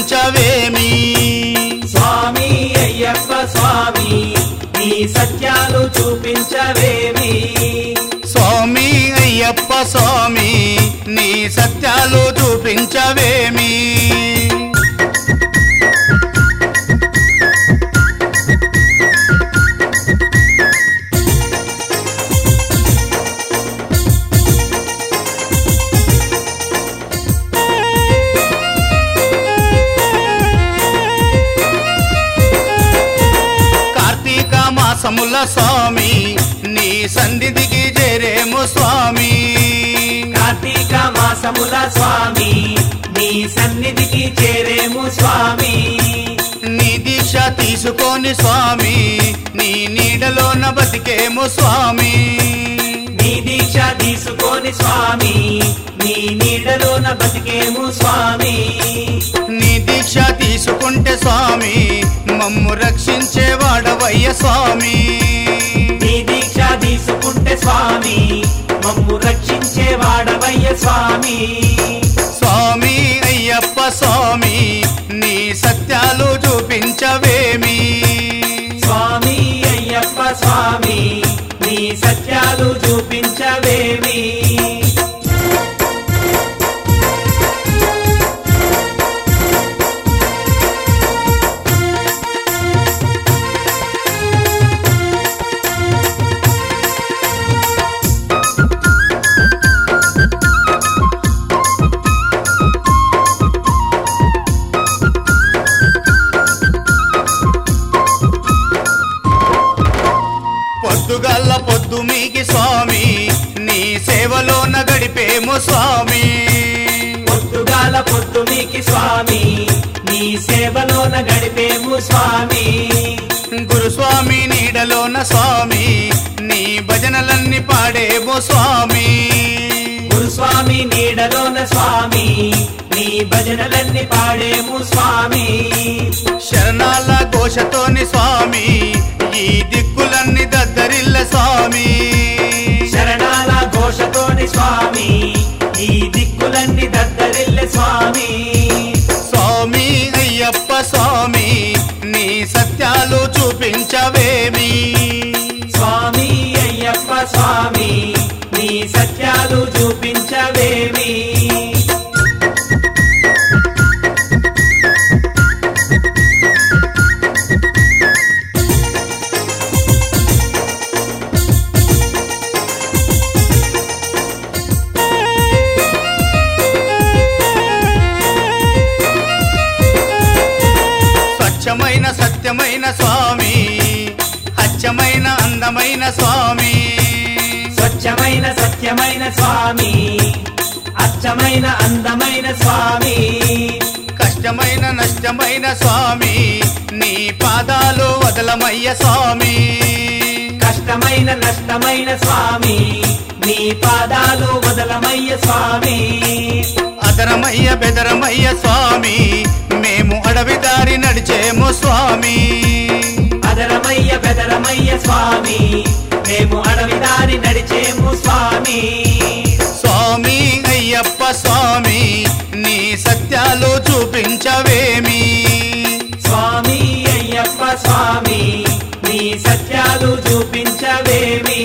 చూపించవేమి స్వామి అయ్యప్ప స్వామి నీ సత్యాలు చూపించవేమి స్వామి అయ్యప్ప స్వామి నీ సత్యాలు చూపించవేమి కార్తీక మాసముల స్వామి నీ సన్నిధికి చేరేము స్వామి కార్తీక మాసముల స్వామి నీ సన్నిధికి చేరేము స్వామి నీ దీక్ష తీసుకొని స్వామి నీ నీడలోన బతికేము స్వామి నీ దీక్ష తీసుకొని స్వామి నీ నీడలోన బతికేము స్వామి నీ దీక్ష తీసుకుంటే స్వామి మమ్ము రక్షించేవాడవయ్య స్వామి నీ దీక్ష తీసుకుంటే స్వామి మమ్ము రక్షించేవాడవయ్య స్వామి స్వామి అయ్యప్ప స్వామి నీ సత్యాలు చూపించవేమి స్వామి అయ్యప్ప స్వామి నీ సత్యాలు చూపించవేమి పొద్దుగల్ల పొద్దు మీకి స్వామి నీ సేవలోన గడిపేము స్వామి పొద్దుగాల పొద్దు మీకి స్వామి నీ సేవలోన గడిపేము స్వామి గురుస్వామి నీడలోన స్వామి నీ భజనలన్నీ పాడేమో స్వామి గురుస్వామి నీడలోన స్వామి నీ భజనలన్నీ పాడేము స్వామి శరణాల ఘోషతోని స్వామి ఈ దిక్కులన్నీ దద్దరిల్ల స్వామి శరణాల ఘోషతోని స్వామి ఈ దిక్కులన్నీ దద్దరిల్ల స్వామి స్వామి అయ్యప్ప స్వామి నీ సత్యాలు చూపించవేమి స్వామి అయ్యప్ప స్వామి నీ సత్యాలు చూపించవేమి స్వచ్ఛమైన సత్యమైన స్వామి అచ్చమైన అందమైన స్వామి స్వచ్ఛమైన సత్యమైన స్వామి అచ్చమైన అందమైన స్వామి కష్టమైన నష్టమైన స్వామి నీ పాదాలు వదలమయ్య స్వామి కష్టమైన నష్టమైన స్వామి నీ పాదాలు వదలమయ్య స్వామి అదరమయ్య బెదరమయ్య స్వామి మేము అడవి దారి నడిచేము స్వామి అదరమయ్య బెదరమయ్య స్వామి మేము అడవి దారి నడిచేము స్వామి స్వామి అయ్యప్ప స్వామి నీ సత్యాలు చూపించవేమి స్వామి అయ్యప్ప స్వామి నీ సత్యాలు చూపించవేమి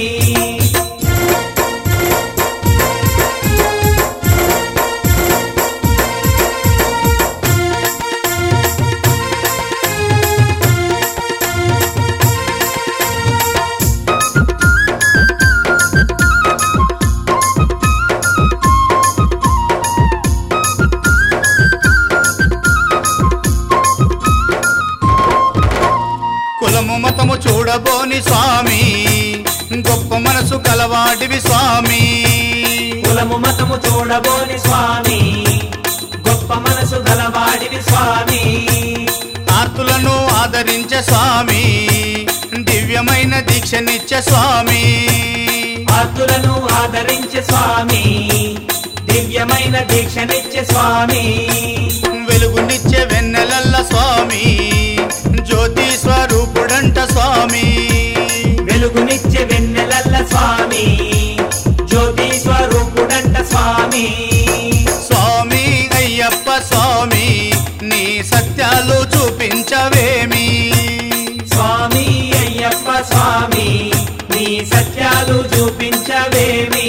కులము మతము చూడబోని స్వామి గొప్ప మనసు కలవాడివి స్వామి కులము మతము చూడబోని స్వామి గొప్ప మనసు గలవాడివి స్వామి ఆర్తులను ఆదరించే స్వామి దివ్యమైన దీక్షనిచ్చే స్వామి ఆర్తులను ఆదరించే స్వామి దివ్యమైన దీక్షనిచ్చే స్వామి వెలుగునిచ్చే వెన్నెలల్ల స్వామి జ్యోతి స్వరూపుడంట స్వామి వెలుగునిచ్చే వెన్నెలల్ల స్వామి జ్యోతి స్వరూపుడంట స్వామి స్వామి అయ్యప్ప స్వామి నీ సత్యాలు చూపించవేమి స్వామి అయ్యప్ప స్వామి నీ సత్యాలు చూపించవేమి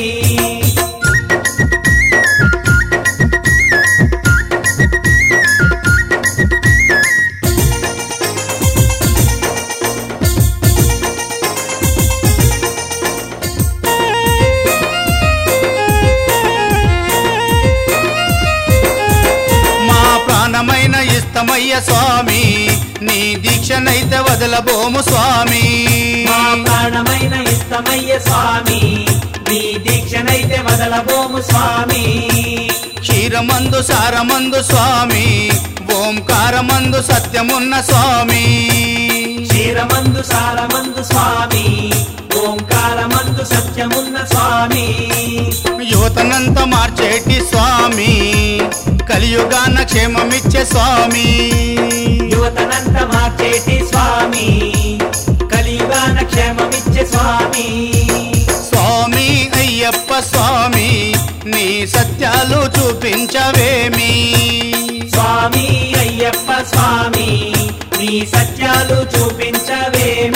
మా ప్రాణమైన ఇష్టమయ్య స్వామి నీ దీక్షనైతే వదలబోము స్వామి మా ప్రాణమైన ఇష్టమయ్య స్వామి నీ దీక్షనైతే వదలబోము స్వామి క్షీరమందు సారమందు స్వామి ఓంకారమందు సత్యమున్న స్వామి క్షీరమందు సారమందు స్వామి ఓంకారమందు సత్యమున్న స్వామి యువతనంత మార్చేటి స్వామి కలియుగాన క్షేమమిచ్చే స్వామి యువతనంత మార్చేటి స్వామి కలియుగాన క్షేమమిచ్చే స్వామి స్వామి అయ్యప్ప స్వామి నీ సత్యాలు చూపించవేమి స్వామి అయ్యప్ప స్వామి నీ సత్యాలు చూపించవేమి